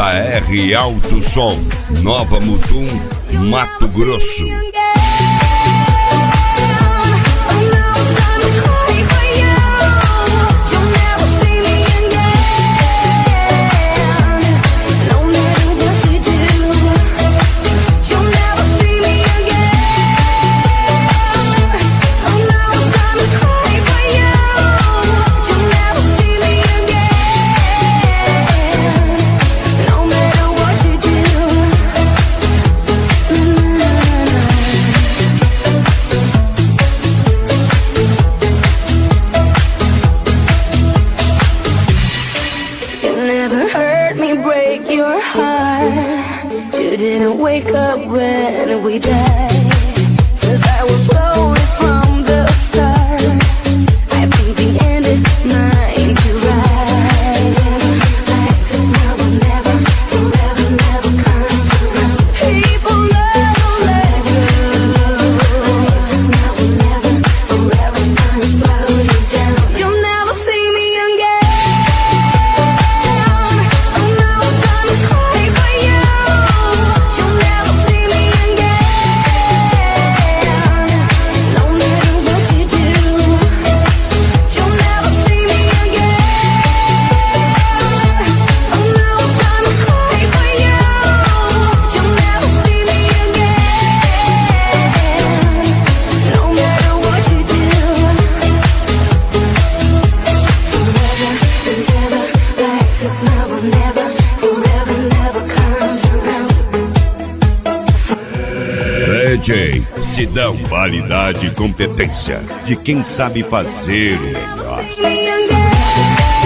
JR Alto Som, Nova Mutum, Mato Grosso. Wake up when we die. Since I was loaded from the start, I think the end is mine to ride. Life is now or never, forever never comes around. People never let go. Life is now or never, forever's gonna slow you down. You'll never see me again. So now I'm gonna cry for you. DJ Sidão, qualidade e competência de quem sabe fazer o melhor.